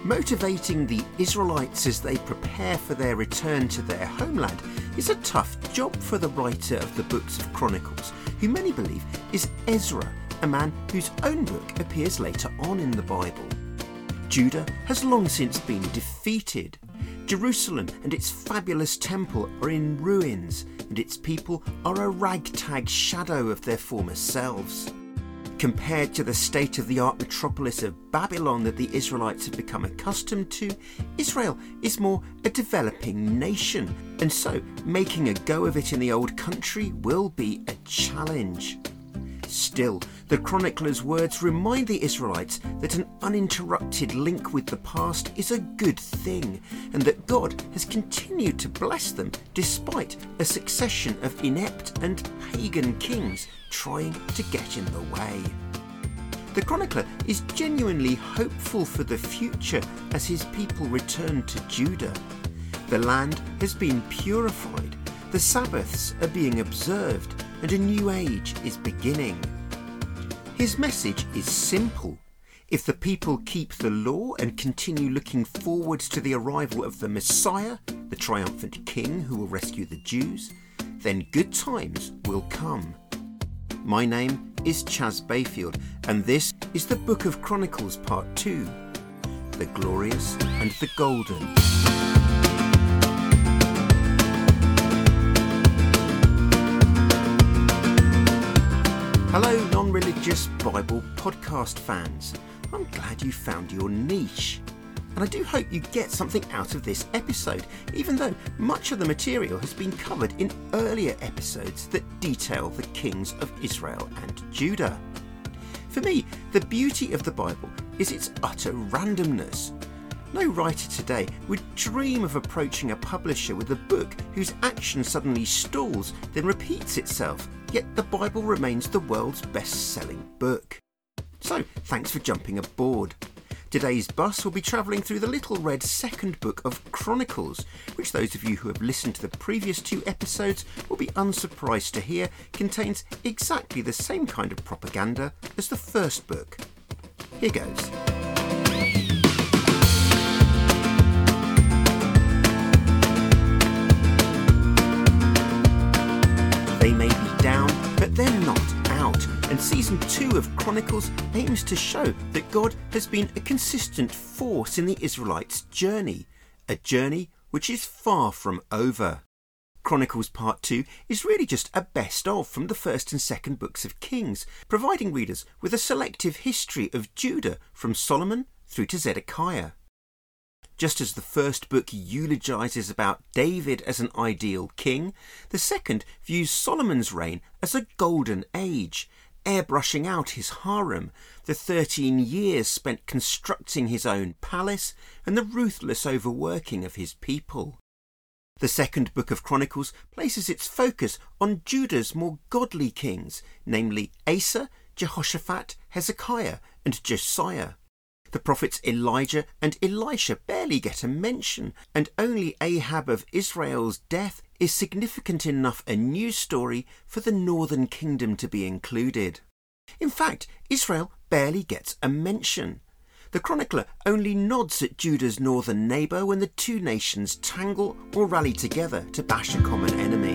Motivating the Israelites as they prepare for their return to their homeland is a tough job for the writer of the books of Chronicles, who many believe is Ezra, a man whose own book appears later on in the Bible. Judah has long since been defeated. Jerusalem and its fabulous temple are in ruins, and its people are a ragtag shadow of their former selves. Compared to the state-of-the-art metropolis of Babylon that the Israelites have become accustomed to, Israel is more a developing nation, and so making a go of it in the old country will be a challenge. Still, the chronicler's words remind the Israelites that an uninterrupted link with the past is a good thing, and that God has continued to bless them despite a succession of inept and pagan kings trying to get in the way. The chronicler is genuinely hopeful for the future as his people return to Judah. The land has been purified, the Sabbaths are being observed, and a new age is beginning. His message is simple. If the people keep the law and continue looking forwards to the arrival of the Messiah, the triumphant king who will rescue the Jews, then good times will come. My name is Chas Bayfield, and this is the Book of Chronicles Part 2, The Glorious and the Golden. Hello non-religious Bible podcast fans. I'm glad you found your niche. And I do hope you get something out of this episode, even though much of the material has been covered in earlier episodes that detail the kings of Israel and Judah. For me, the beauty of the Bible is its utter randomness. No writer today would dream of approaching a publisher with a book whose action suddenly stalls, then repeats itself, yet the Bible remains the world's best-selling book. So, thanks for jumping aboard. Today's bus will be travelling through the little red second book of Chronicles, which those of you who have listened to the previous 2 episodes will be unsurprised to hear contains exactly the same kind of propaganda as the first book. Here goes. They may be down, but they're not out, and Season 2 of Chronicles aims to show that God has been a consistent force in the Israelites' journey, a journey which is far from over. Chronicles Part 2 is really just a best-of from the first and second books of Kings, providing readers with a selective history of Judah from Solomon through to Zedekiah. Just as the first book eulogises about David as an ideal king, the second views Solomon's reign as a golden age, airbrushing out his harem, the 13 years spent constructing his own palace, and the ruthless overworking of his people. The second book of Chronicles places its focus on Judah's more godly kings, namely Asa, Jehoshaphat, Hezekiah, and Josiah. The prophets Elijah and Elisha barely get a mention, and only Ahab of Israel's death is significant enough a news story for the northern kingdom to be included. In fact, Israel barely gets a mention. The chronicler only nods at Judah's northern neighbour when the two nations tangle or rally together to bash a common enemy.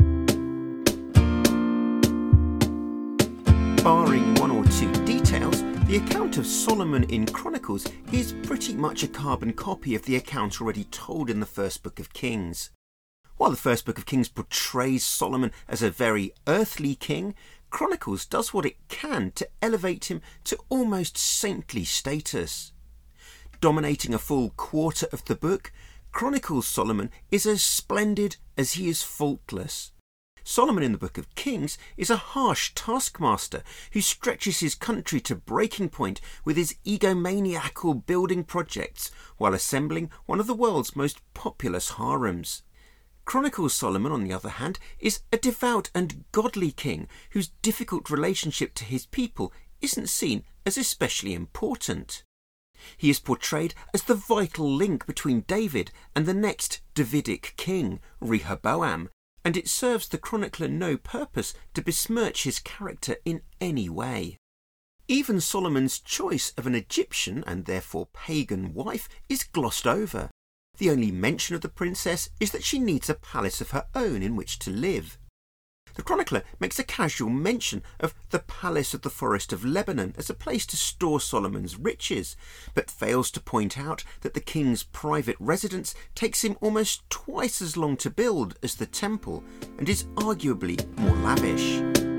Barring 1 or 2 details, the account of Solomon in Chronicles is pretty much a carbon copy of the account already told in the first book of Kings. While the first book of Kings portrays Solomon as a very earthly king, Chronicles does what it can to elevate him to almost saintly status. Dominating a full quarter of the book, Chronicles Solomon is as splendid as he is faultless. Solomon in the Book of Kings is a harsh taskmaster who stretches his country to breaking point with his egomaniacal building projects while assembling one of the world's most populous harems. Chronicles Solomon, on the other hand, is a devout and godly king whose difficult relationship to his people isn't seen as especially important. He is portrayed as the vital link between David and the next Davidic king, Rehoboam, and it serves the chronicler no purpose to besmirch his character in any way. Even Solomon's choice of an Egyptian and therefore pagan wife is glossed over. The only mention of the princess is that she needs a palace of her own in which to live. The chronicler makes a casual mention of the palace of the forest of Lebanon as a place to store Solomon's riches, but fails to point out that the king's private residence takes him almost twice as long to build as the temple and is arguably more lavish.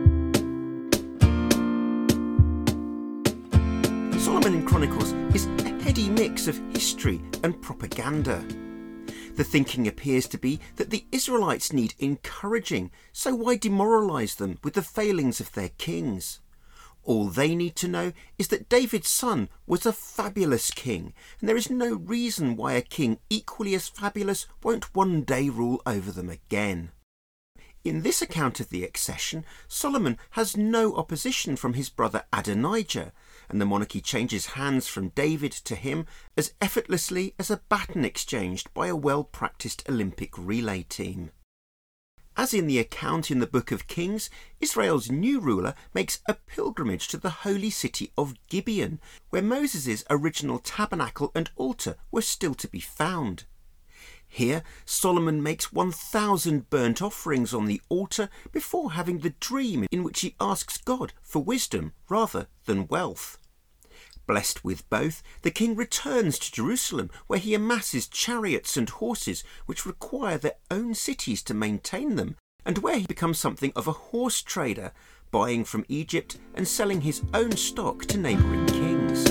Solomon in Chronicles is a heady mix of history and propaganda. The thinking appears to be that the Israelites need encouraging, so why demoralise them with the failings of their kings? All they need to know is that David's son was a fabulous king, and there is no reason why a king equally as fabulous won't one day rule over them again. In this account of the accession, Solomon has no opposition from his brother Adonijah, and the monarchy changes hands from David to him as effortlessly as a baton exchanged by a well-practiced Olympic relay team. As in the account in the Book of Kings, Israel's new ruler makes a pilgrimage to the holy city of Gibeon, where Moses' original tabernacle and altar were still to be found. Here, Solomon makes 1,000 burnt offerings on the altar before having the dream in which he asks God for wisdom rather than wealth. Blessed with both, the king returns to Jerusalem, where he amasses chariots and horses which require their own cities to maintain them, and where he becomes something of a horse trader, buying from Egypt and selling his own stock to neighbouring kings.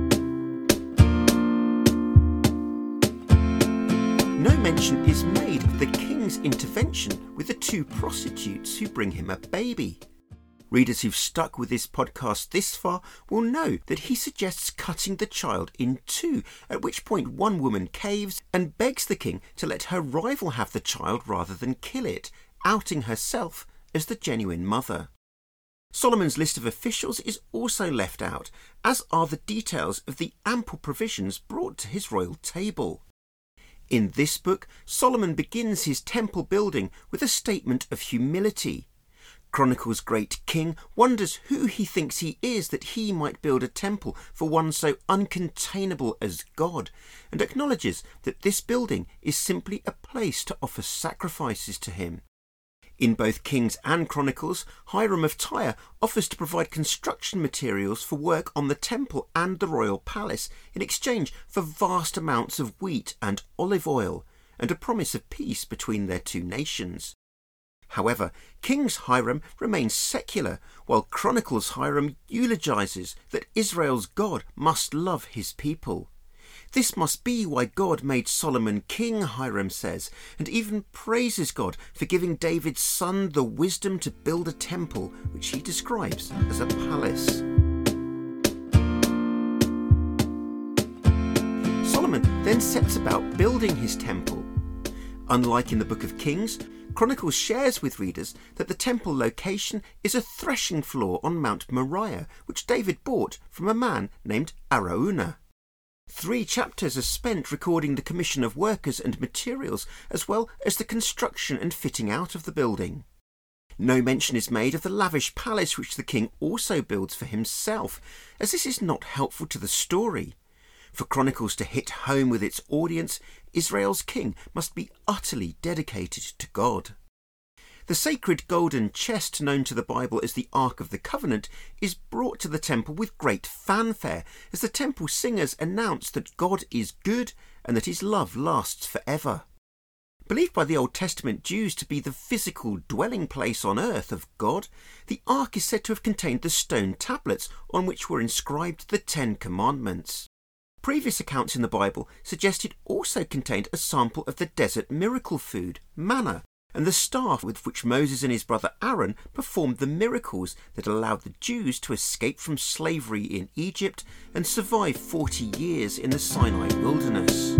No mention is made of the king's intervention with the 2 prostitutes who bring him a baby. Readers who've stuck with this podcast this far will know that he suggests cutting the child in 2, at which point one woman caves and begs the king to let her rival have the child rather than kill it, outing herself as the genuine mother. Solomon's list of officials is also left out, as are the details of the ample provisions brought to his royal table. In this book, Solomon begins his temple building with a statement of humility. Chronicles' great king wonders who he thinks he is that he might build a temple for one so uncontainable as God, and acknowledges that this building is simply a place to offer sacrifices to him. In both Kings and Chronicles, Hiram of Tyre offers to provide construction materials for work on the temple and the royal palace in exchange for vast amounts of wheat and olive oil, and a promise of peace between their 2 nations. However, King's Hiram remains secular, while Chronicles' Hiram eulogises that Israel's God must love his people. This must be why God made Solomon king, Hiram says, and even praises God for giving David's son the wisdom to build a temple, which he describes as a palace. Solomon then sets about building his temple. Unlike in the Book of Kings, Chronicles shares with readers that the temple location is a threshing floor on Mount Moriah, which David bought from a man named Araunah. 3 chapters are spent recording the commission of workers and materials, as well as the construction and fitting out of the building. No mention is made of the lavish palace which the king also builds for himself, as this is not helpful to the story. For Chronicles to hit home with its audience, Israel's king must be utterly dedicated to God. The sacred golden chest known to the Bible as the Ark of the Covenant is brought to the temple with great fanfare as the temple singers announce that God is good and that his love lasts forever. Believed by the Old Testament Jews to be the physical dwelling place on earth of God, the Ark is said to have contained the stone tablets on which were inscribed the 10 Commandments. Previous accounts in the Bible suggest it also contained a sample of the desert miracle food, manna, and the staff with which Moses and his brother Aaron performed the miracles that allowed the Jews to escape from slavery in Egypt and survive 40 years in the Sinai wilderness.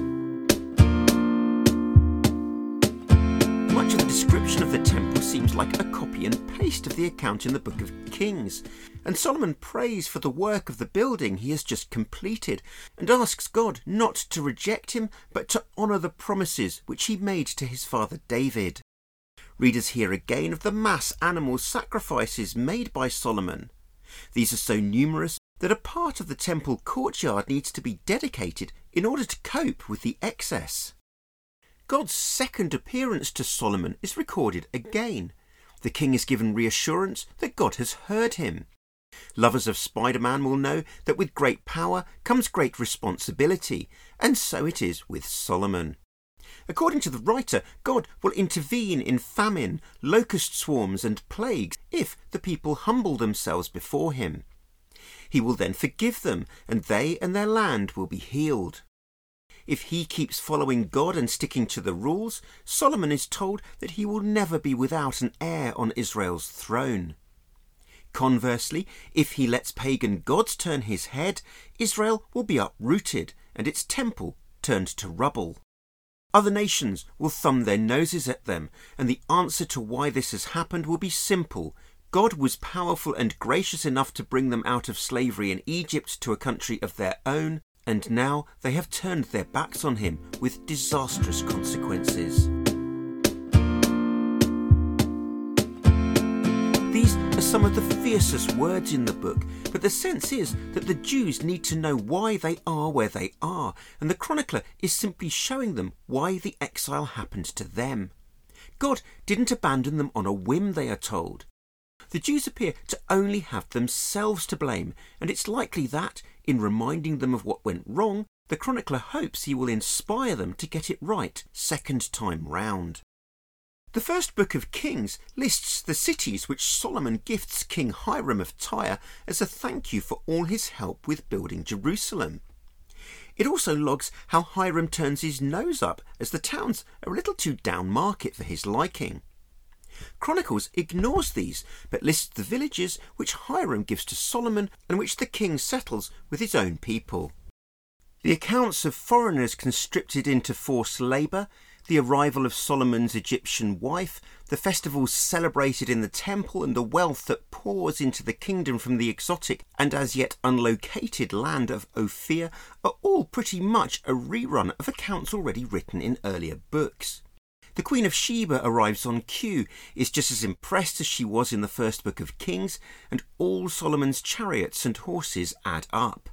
Much of the description of the temple seems like a copy and paste of the account in the Book of Kings, and Solomon prays for the work of the building he has just completed and asks God not to reject him but to honour the promises which he made to his father David. Readers hear again of the mass animal sacrifices made by Solomon. These are so numerous that a part of the temple courtyard needs to be dedicated in order to cope with the excess. God's second appearance to Solomon is recorded again. The king is given reassurance that God has heard him. Lovers of Spider-Man will know that with great power comes great responsibility, and so it is with Solomon. According to the writer, God will intervene in famine, locust swarms and plagues if the people humble themselves before him. He will then forgive them, and they and their land will be healed. If he keeps following God and sticking to the rules, Solomon is told that he will never be without an heir on Israel's throne. Conversely, if he lets pagan gods turn his head, Israel will be uprooted and its temple turned to rubble. Other nations will thumb their noses at them, and the answer to why this has happened will be simple. God was powerful and gracious enough to bring them out of slavery in Egypt to a country of their own, and now they have turned their backs on him with disastrous consequences. These are some of the fiercest words in the book, but the sense is that the Jews need to know why they are where they are, and the chronicler is simply showing them why the exile happened to them. God didn't abandon them on a whim, they are told. The Jews appear to only have themselves to blame, and it's likely that, in reminding them of what went wrong, the chronicler hopes he will inspire them to get it right second time round. The first book of Kings lists the cities which Solomon gifts King Hiram of Tyre as a thank you for all his help with building Jerusalem. It also logs how Hiram turns his nose up as the towns are a little too down market for his liking. Chronicles ignores these, but lists the villages which Hiram gives to Solomon and which the king settles with his own people. The accounts of foreigners conscripted into forced labour, the arrival of Solomon's Egyptian wife, the festivals celebrated in the temple, and the wealth that pours into the kingdom from the exotic and as yet unlocated land of Ophir are all pretty much a rerun of accounts already written in earlier books. The Queen of Sheba arrives on cue, is just as impressed as she was in the first book of Kings, and all Solomon's chariots and horses add up.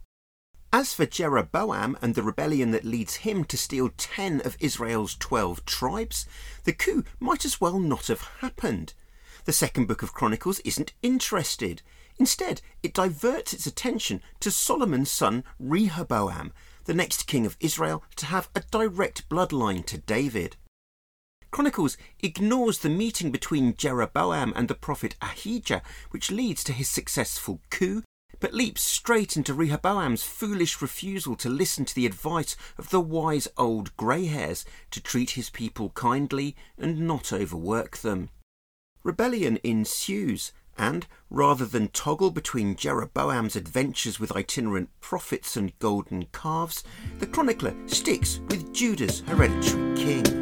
As for Jeroboam and the rebellion that leads him to steal 10 of Israel's 12 tribes, the coup might as well not have happened. The second book of Chronicles isn't interested. Instead, it diverts its attention to Solomon's son Rehoboam, the next king of Israel to have a direct bloodline to David. Chronicles ignores the meeting between Jeroboam and the prophet Ahijah, which leads to his successful coup, but leaps straight into Rehoboam's foolish refusal to listen to the advice of the wise old grey hairs to treat his people kindly and not overwork them. Rebellion ensues, and rather than toggle between Jeroboam's adventures with itinerant prophets and golden calves, the chronicler sticks with Judah's hereditary king.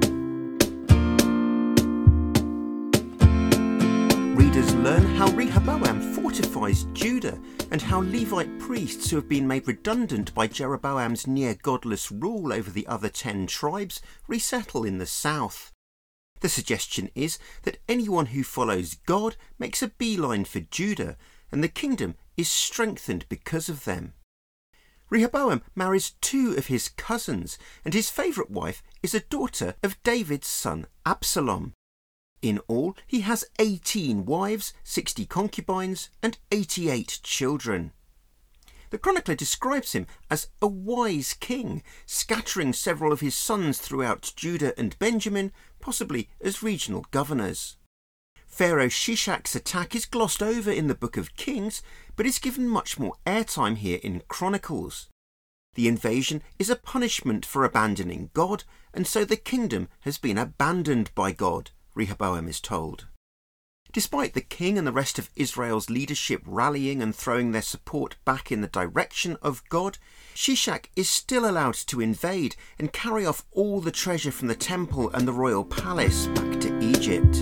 Readers learn how Rehoboam fortifies Judah and how Levite priests who have been made redundant by Jeroboam's near-godless rule over the other 10 tribes resettle in the south. The suggestion is that anyone who follows God makes a beeline for Judah, and the kingdom is strengthened because of them. Rehoboam marries 2 of his cousins, and his favourite wife is a daughter of David's son Absalom. In all, he has 18 wives, 60 concubines, and 88 children. The chronicler describes him as a wise king, scattering several of his sons throughout Judah and Benjamin, possibly as regional governors. Pharaoh Shishak's attack is glossed over in the Book of Kings, but is given much more airtime here in Chronicles. The invasion is a punishment for abandoning God, and so the kingdom has been abandoned by God, Rehoboam is told. Despite the king and the rest of Israel's leadership rallying and throwing their support back in the direction of God, Shishak is still allowed to invade and carry off all the treasure from the temple and the royal palace back to Egypt.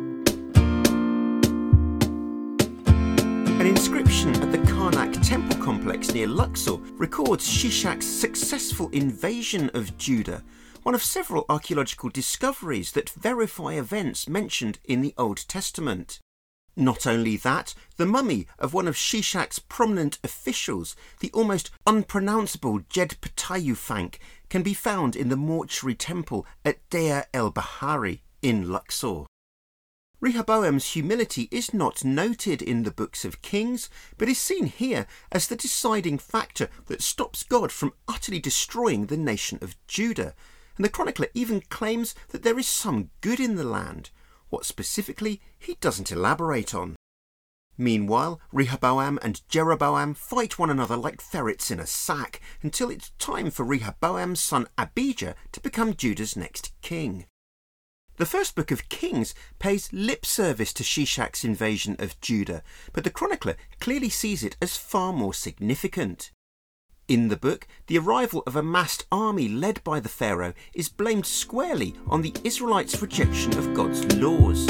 An inscription at the Karnak temple complex near Luxor records Shishak's successful invasion of Judah, one of several archaeological discoveries that verify events mentioned in the Old Testament. Not only that, the mummy of one of Shishak's prominent officials, the almost unpronounceable Jedpetayufank, can be found in the mortuary temple at Deir el-Bahari in Luxor. Rehoboam's humility is not noted in the books of Kings, but is seen here as the deciding factor that stops God from utterly destroying the nation of Judah, and the chronicler even claims that there is some good in the land. What specifically, he doesn't elaborate on. Meanwhile, Rehoboam and Jeroboam fight one another like ferrets in a sack until it's time for Rehoboam's son Abijah to become Judah's next king. The first book of Kings pays lip service to Shishak's invasion of Judah, but the chronicler clearly sees it as far more significant. In the book, the arrival of a massed army led by the Pharaoh is blamed squarely on the Israelites' rejection of God's laws.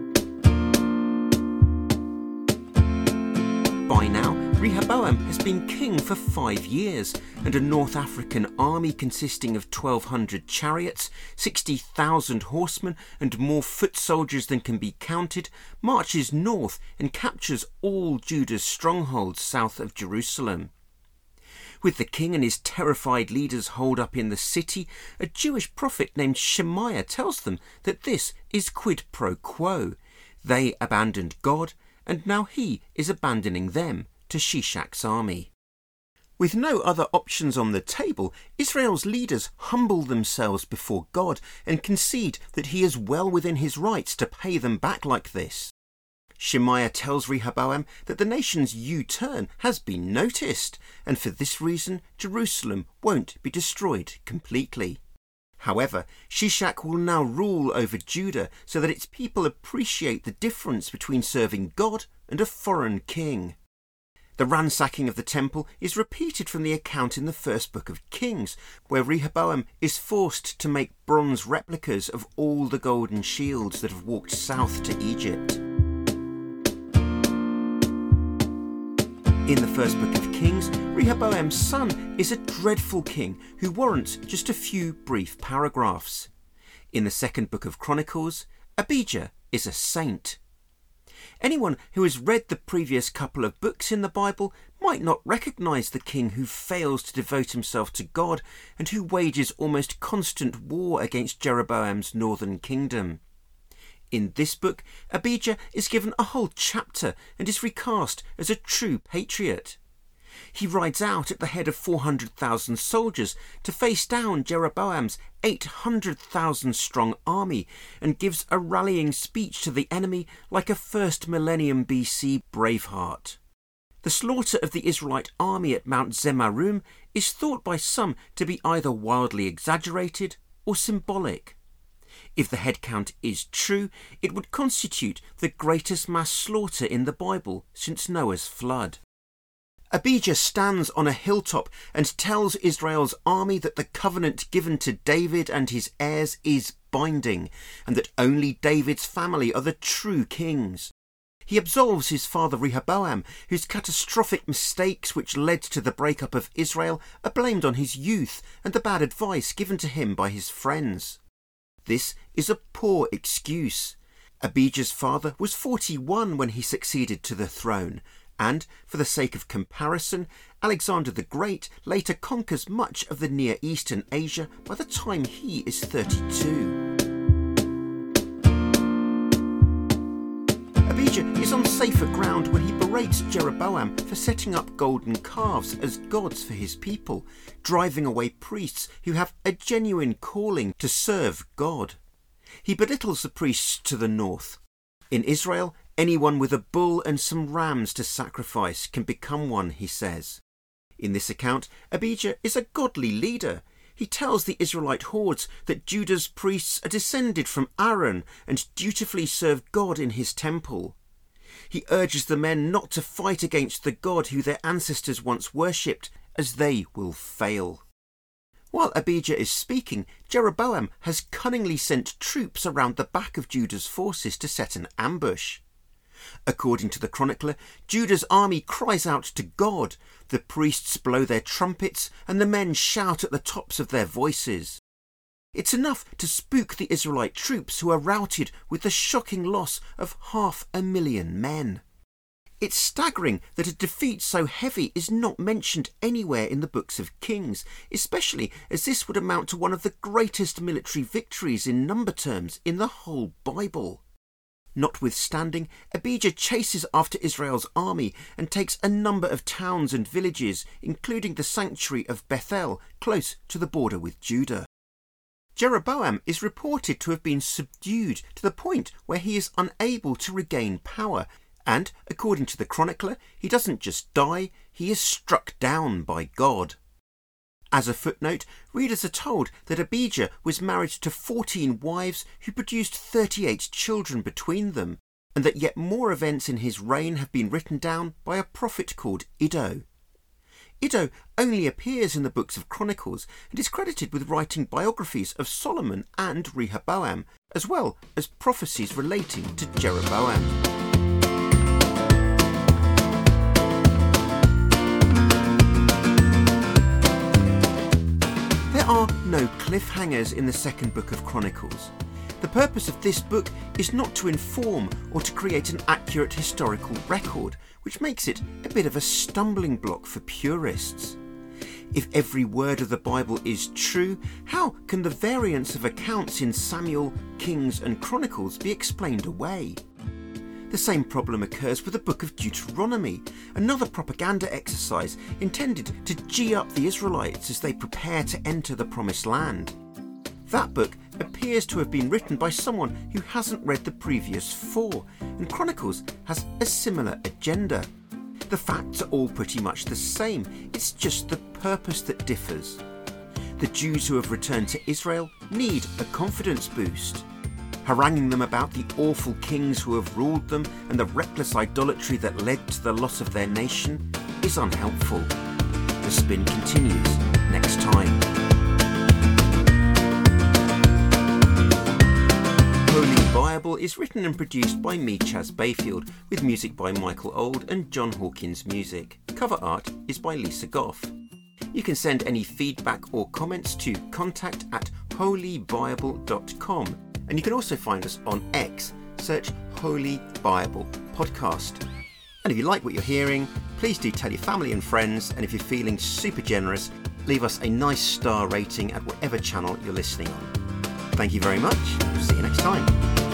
By now, Rehoboam has been king for 5 years, and a North African army consisting of 1,200 chariots, 60,000 horsemen, and more foot soldiers than can be counted, marches north and captures all Judah's strongholds south of Jerusalem. With the king and his terrified leaders holed up in the city, a Jewish prophet named Shemaiah tells them that this is quid pro quo. They abandoned God, and now he is abandoning them to Shishak's army. With no other options on the table, Israel's leaders humble themselves before God and concede that he is well within his rights to pay them back like this. Shemaiah tells Rehoboam that the nation's U-turn has been noticed, and for this reason Jerusalem won't be destroyed completely. However, Shishak will now rule over Judah so that its people appreciate the difference between serving God and a foreign king. The ransacking of the temple is repeated from the account in the first book of Kings, where Rehoboam is forced to make bronze replicas of all the golden shields that have walked south to Egypt. In the first book of Kings, Rehoboam's son is a dreadful king who warrants just a few brief paragraphs. In the second book of Chronicles, Abijah is a saint. Anyone who has read the previous couple of books in the Bible might not recognise the king who fails to devote himself to God and who wages almost constant war against Jeroboam's northern kingdom. In this book, Abijah is given a whole chapter and is recast as a true patriot. He rides out at the head of 400,000 soldiers to face down Jeroboam's 800,000 strong army and gives a rallying speech to the enemy like a first millennium BC Braveheart. The slaughter of the Israelite army at Mount Zemarum is thought by some to be either wildly exaggerated or symbolic. If the head count is true, it would constitute the greatest mass slaughter in the Bible since Noah's flood. Abijah stands on a hilltop and tells Israel's army that the covenant given to David and his heirs is binding, and that only David's family are the true kings. He absolves his father Rehoboam, whose catastrophic mistakes which led to the breakup of Israel are blamed on his youth and the bad advice given to him by his friends. This is a poor excuse. Abijah's father was 41 when he succeeded to the throne, and, for the sake of comparison, Alexander the Great later conquers much of the Near East and Asia by the time he is 32. Abijah is on safer ground when he berates Jeroboam for setting up golden calves as gods for his people, driving away priests who have a genuine calling to serve God. He belittles the priests to the north. In Israel, anyone with a bull and some rams to sacrifice can become one, he says. In this account, Abijah is a godly leader. He tells the Israelite hordes that Judah's priests are descended from Aaron and dutifully serve God in his temple. He urges the men not to fight against the God who their ancestors once worshipped, as they will fail. While Abijah is speaking, Jeroboam has cunningly sent troops around the back of Judah's forces to set an ambush. According to the chronicler, Judah's army cries out to God, the priests blow their trumpets, and the men shout at the tops of their voices. It's enough to spook the Israelite troops, who are routed with the shocking loss of 500,000 men. It's staggering that a defeat so heavy is not mentioned anywhere in the books of Kings, especially as this would amount to one of the greatest military victories in number terms in the whole Bible. Notwithstanding, Abijah chases after Israel's army and takes a number of towns and villages, including the sanctuary of Bethel, close to the border with Judah. Jeroboam is reported to have been subdued to the point where he is unable to regain power, and, according to the chronicler, he doesn't just die, he is struck down by God. As a footnote, readers are told that Abijah was married to 14 wives who produced 38 children between them, and that yet more events in his reign have been written down by a prophet called Iddo. Iddo only appears in the books of Chronicles and is credited with writing biographies of Solomon and Rehoboam, as well as prophecies relating to Jeroboam. There are no cliffhangers in the second book of Chronicles. The purpose of this book is not to inform or to create an accurate historical record, which makes it a bit of a stumbling block for purists. If every word of the Bible is true, how can the variance of accounts in Samuel, Kings and Chronicles be explained away? The same problem occurs with the book of Deuteronomy, another propaganda exercise intended to gee up the Israelites as they prepare to enter the Promised Land. That book appears to have been written by someone who hasn't read the previous 4, and Chronicles has a similar agenda. The facts are all pretty much the same, it's just the purpose that differs. The Jews who have returned to Israel need a confidence boost. Haranguing them about the awful kings who have ruled them and the reckless idolatry that led to the loss of their nation is unhelpful. The Spin continues next time. Holy Bible is written and produced by me, Chas Bayfield, with music by Michael Old and John Hawkins Music. Cover art is by Lisa Goff. You can send any feedback or comments to contact@holybible.com. And you can also find us on X. Search Holy Bible Podcast. And if you like what you're hearing, please do tell your family and friends. And if you're feeling super generous, leave us a nice star rating at whatever channel you're listening on. Thank you very much. See you next time.